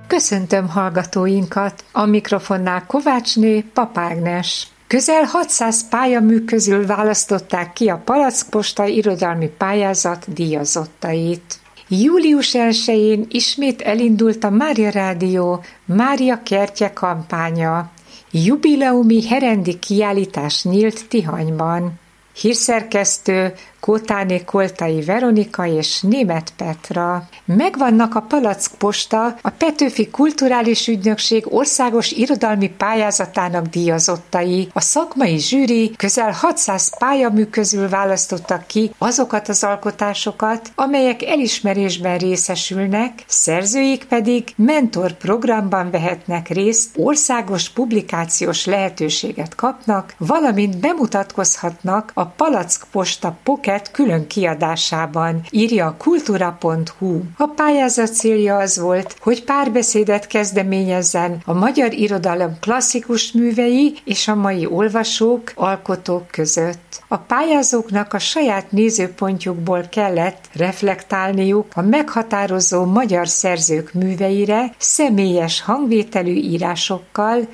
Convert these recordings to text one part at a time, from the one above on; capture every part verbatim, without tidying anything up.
Köszöntöm hallgatóinkat! A mikrofonnál Kovácsné, Pap Ágnes. Közel hatszáz pályamű közül választották ki a Palackposta irodalmi pályázat díjazottait. július elsején ismét elindult a Mária Rádió Mária Kertje kampánya. Jubileumi herendi kiállítás nyílt Tihanyban. Hírszerkesztő Kótáné Koltai Veronika és Németh Petra. Megvannak a Palackposta, a Petőfi Kulturális Ügynökség országos irodalmi pályázatának díjazottai. A szakmai zsűri közel hatszáz pályamű közül választottak ki azokat az alkotásokat, amelyek elismerésben részesülnek, szerzőik pedig mentorprogramban vehetnek részt, országos publikációs lehetőséget kapnak, valamint bemutatkozhatnak a Palackposta Pocket külön kiadásában, írja a kultúra pont hu. A pályázat célja az volt, hogy párbeszédet kezdeményezzen a magyar irodalom klasszikus művei és a mai olvasók, alkotók között. A pályázóknak a saját nézőpontjukból kellett reflektálniuk a meghatározó magyar szerzők műveire, személyes hangvételű írásokkal,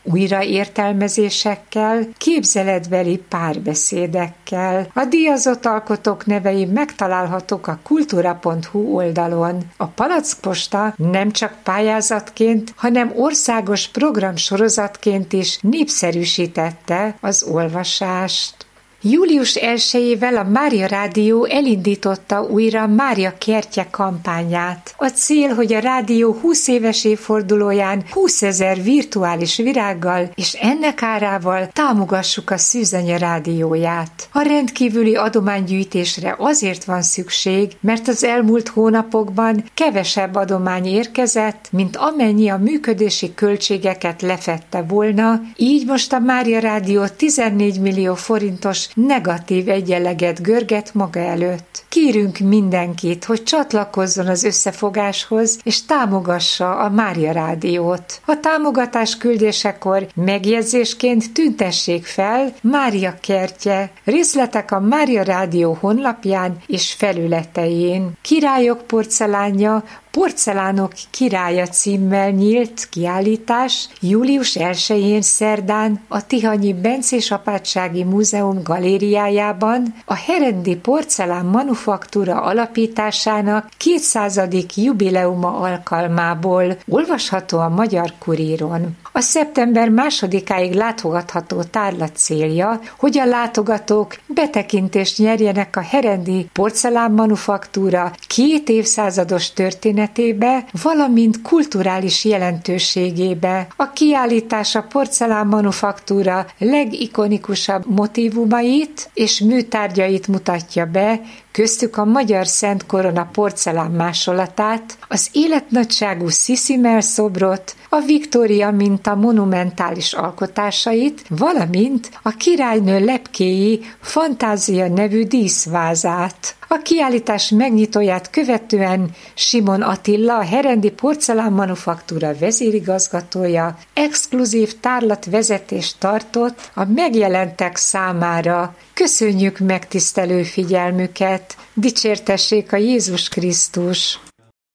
újraértelmezésekkel, képzeletbeli párbeszédekkel. A díjazott alkotók nevei megtalálhatók a kultúra pont hu oldalon. A Palackposta nem csak pályázatként, hanem országos programsorozatként is népszerűsítette az olvasást. július elsejével a Mária Rádió elindította újra Mária Kertje kampányát. A cél, hogy a rádió húsz éves évfordulóján húszezer virtuális virággal és ennek árával támogassuk a Szűzanya rádióját. A rendkívüli adománygyűjtésre azért van szükség, mert az elmúlt hónapokban kevesebb adomány érkezett, mint amennyi a működési költségeket lefedte volna, így most a Mária Rádió tizennégy millió forintos negatív egyenleget görget maga előtt. Kérünk mindenkit, hogy csatlakozzon az összefogáshoz, és támogassa a Mária Rádiót. A támogatás küldésekor megjegyzésként tüntessék fel Mária Kertje. Részletek a Mária Rádió honlapján és felületein. Királyok porcelánja, Porcelánok királya címmel nyílt kiállítás július elsején szerdán a Tihanyi Bencés Apátsági Múzeum galériájában a herendi porcelán manufaktúra alapításának kétszázadik jubileuma alkalmából, olvasható a Magyar Kuríron. A szeptember másodikáig látogatható tárlat célja, hogy a látogatók betekintést nyerjenek a herendi porcelán manufaktúra két évszázados történetébe, valamint kulturális jelentőségébe. A kiállítás a porcelán manufaktúra legikonikusabb motívumait és műtárgyait mutatja be, köztük a magyar Szent Korona porcelán másolatát, az életnagyságú Sziszimel szobrot, a Viktória minta monumentális alkotásait, valamint a királynő lepkéi Fantázia nevű díszvázát. A kiállítás megnyitóját követően Simon Attila, a herendi porcelán manufaktúra vezérigazgatója exkluzív tárlatvezetést tartott a megjelentek számára. Köszönjük megtisztelő figyelmüket! Dicsértessék a Jézus Krisztus!